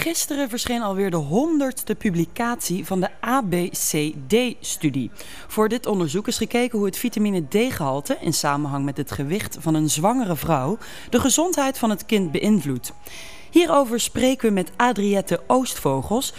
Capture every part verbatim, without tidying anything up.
Gisteren verscheen alweer de honderdste publicatie van de A B C D-studie. Voor dit onderzoek is gekeken hoe het vitamine D-gehalte in samenhang met het gewicht van een zwangere vrouw de gezondheid van het kind beïnvloedt. Hierover spreken we met Adriette Oostvogels,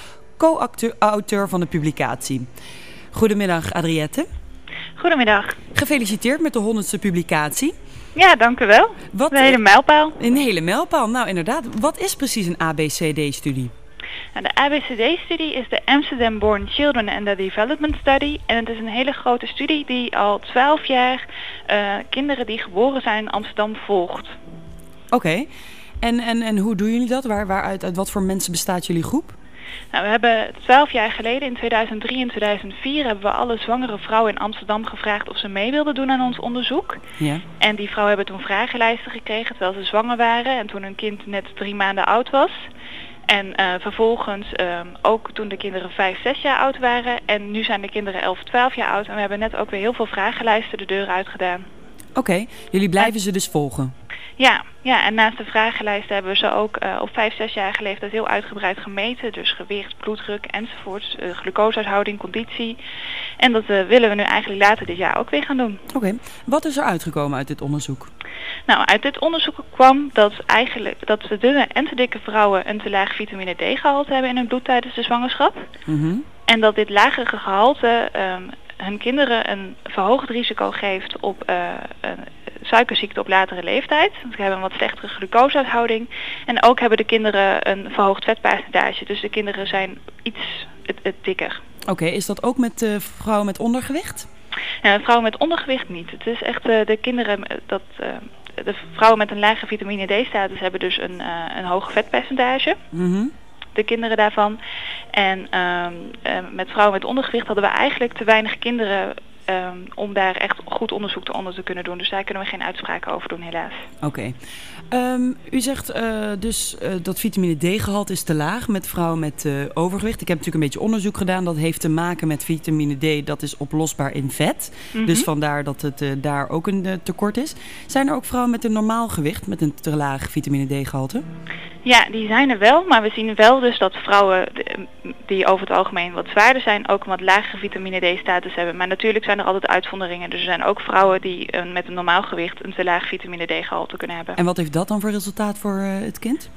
co-auteur van de publicatie. Goedemiddag, Adriette. Goedemiddag. Gefeliciteerd met de honderdste publicatie. Ja, dank u wel. Wat, een hele mijlpaal. Een hele mijlpaal, nou inderdaad. Wat is precies een A B C D-studie? Nou, de A B C D-studie is de Amsterdam Born Children and Their Development Study. En het is een hele grote studie die al twaalf jaar uh, kinderen die geboren zijn in Amsterdam volgt. Oké. Okay. En, en, en hoe doen jullie dat? Waar, waaruit, uit wat voor mensen bestaat jullie groep? Nou, we hebben twaalf jaar geleden, in tweeduizend drie en tweeduizend vier, hebben we alle zwangere vrouwen in Amsterdam gevraagd of ze mee wilden doen aan ons onderzoek. Ja. En die vrouwen hebben toen vragenlijsten gekregen terwijl ze zwanger waren en toen hun kind net drie maanden oud was. En uh, vervolgens uh, ook toen de kinderen vijf, zes jaar oud waren. En nu zijn de kinderen elf, twaalf jaar oud en we hebben net ook weer heel veel vragenlijsten de deur uitgedaan. Oké, okay. Jullie blijven en... ze dus volgen? Ja, ja, en naast de vragenlijsten hebben we ze ook uh, op vijf, zes jaar leeftijd heel uitgebreid gemeten. Dus gewicht, bloeddruk enzovoorts, uh, glucosehuishouding, conditie. En dat uh, willen we nu eigenlijk later dit jaar ook weer gaan doen. Oké, okay. Wat is er uitgekomen uit dit onderzoek? Nou, uit dit onderzoek kwam dat eigenlijk dat de dunne en te dikke vrouwen een te laag vitamine D-gehalte hebben in hun bloed tijdens de zwangerschap. Mm-hmm. En dat dit lagere gehalte um, hun kinderen een verhoogd risico geeft op uh, uh, suikerziekte op latere leeftijd. Want ze hebben een wat slechtere glucoseuithouding. En ook hebben de kinderen een verhoogd vetpercentage. Dus de kinderen zijn iets het, het dikker. Oké, okay, is dat ook met uh, vrouwen met ondergewicht? Ja, vrouwen met ondergewicht niet. Het is echt uh, de kinderen dat uh, de vrouwen met een lage vitamine D-status hebben dus een, uh, een hoog vetpercentage. Mm-hmm. De kinderen daarvan. En um, um, met vrouwen met ondergewicht hadden we eigenlijk te weinig kinderen um, om daar echt goed onderzoek te onder te kunnen doen. Dus daar kunnen we geen uitspraken over doen, helaas. Oké. Okay. Um, u zegt uh, dus uh, dat vitamine D-gehalte is te laag met vrouwen met uh, overgewicht. Ik heb natuurlijk een beetje onderzoek gedaan. Dat heeft te maken met vitamine D, dat is oplosbaar in vet. Mm-hmm. Dus vandaar dat het uh, daar ook een uh, tekort is. Zijn er ook vrouwen met een normaal gewicht met een te laag vitamine D-gehalte? Ja, die zijn er wel, maar we zien wel dus dat vrouwen die over het algemeen wat zwaarder zijn ook een wat lagere vitamine D-status hebben. Maar natuurlijk zijn er altijd uitzonderingen. Dus er zijn ook vrouwen die uh, met een normaal gewicht een te laag vitamine D-gehalte kunnen hebben. En wat heeft dat dan voor resultaat voor uh, het kind?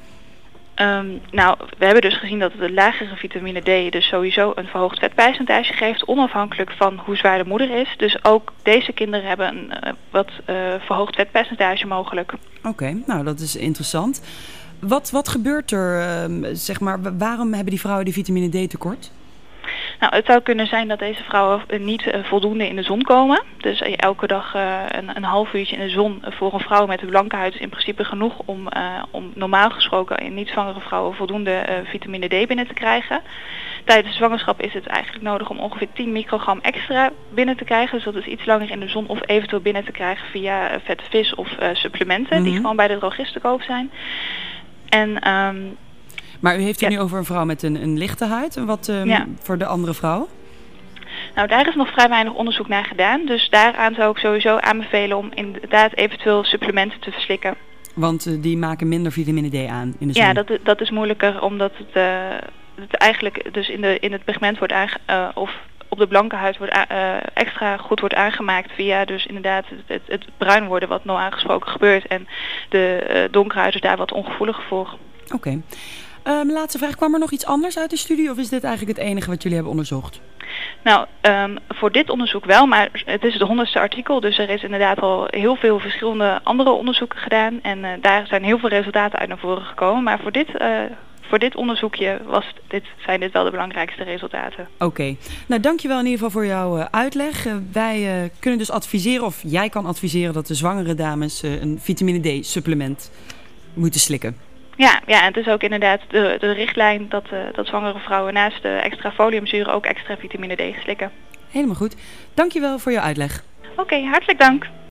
Um, nou, we hebben dus gezien dat het lagere vitamine D dus sowieso een verhoogd vetpercentage geeft, onafhankelijk van hoe zwaar de moeder is. Dus ook deze kinderen hebben een uh, wat uh, verhoogd vetpercentage mogelijk. Oké, okay, nou dat is interessant. Wat, wat gebeurt er, uh, zeg maar, waarom hebben die vrouwen die vitamine D tekort? Nou, het zou kunnen zijn dat deze vrouwen niet uh, voldoende in de zon komen. Dus uh, elke dag uh, een, een half uurtje in de zon uh, voor een vrouw met een blanke huid is in principe genoeg om, uh, om normaal gesproken in niet-zwangere vrouwen voldoende uh, vitamine D binnen te krijgen. Tijdens de zwangerschap is het eigenlijk nodig om ongeveer tien microgram extra binnen te krijgen. Dus dat is iets langer in de zon of eventueel binnen te krijgen via uh, vette vis of uh, supplementen mm-hmm. die gewoon bij de drogist te koop zijn. En... Um, Maar u heeft het ja. nu over een vrouw met een, een lichte huid. En wat um, ja. voor de andere vrouwen? Nou, daar is nog vrij weinig onderzoek naar gedaan. Dus daaraan zou ik sowieso aanbevelen om inderdaad eventueel supplementen te verslikken. Want uh, die maken minder vitamine D aan in de zon? Ja, dat, dat is moeilijker omdat het, uh, het eigenlijk dus in, de, in het pigment wordt aange, uh, of op de blanke huid wordt a, uh, extra goed wordt aangemaakt via dus inderdaad het, het, het bruin worden wat normaal gesproken gebeurt. En de uh, donkere huid is daar wat ongevoeliger voor. Oké. Okay. Um, laatste vraag, kwam er nog iets anders uit de studie of is dit eigenlijk het enige wat jullie hebben onderzocht? Nou, um, voor dit onderzoek wel, maar het is het honderdste artikel, dus er is inderdaad al heel veel verschillende andere onderzoeken gedaan en uh, daar zijn heel veel resultaten uit naar voren gekomen. Maar voor dit, uh, voor dit onderzoekje was dit, zijn dit wel de belangrijkste resultaten. Oké, okay. Nou dankjewel in ieder geval voor jouw uh, uitleg. Uh, wij uh, kunnen dus adviseren, of jij kan adviseren dat de zwangere dames uh, een vitamine D supplement moeten slikken. Ja, ja, het is ook inderdaad de, de richtlijn dat, uh, dat zwangere vrouwen naast de extra foliumzuren ook extra vitamine D slikken. Helemaal goed. Dankjewel voor je uitleg. Oké, okay, hartelijk dank.